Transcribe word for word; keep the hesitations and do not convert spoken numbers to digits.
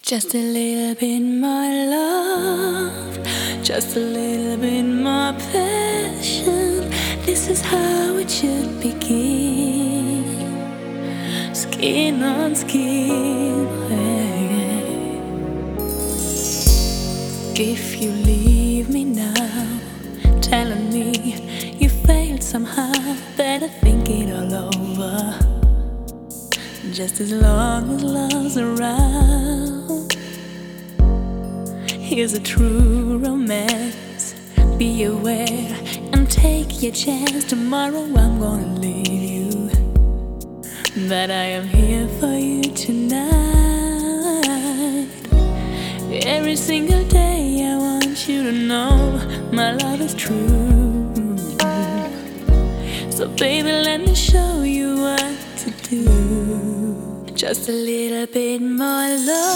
Just a little bit more love, just a little bit more passion. This is how it should begin. Skin on skin. If you leave me now, telling me you failed somehow, better think it all over. Just as long as love's around, here's a true romance. Be aware and take your chance. Tomorrow I'm gonna leave you, but I am here for you tonight. Every single day I want you to know my love is true. So baby, let me show you what to do. Just a little bit more love.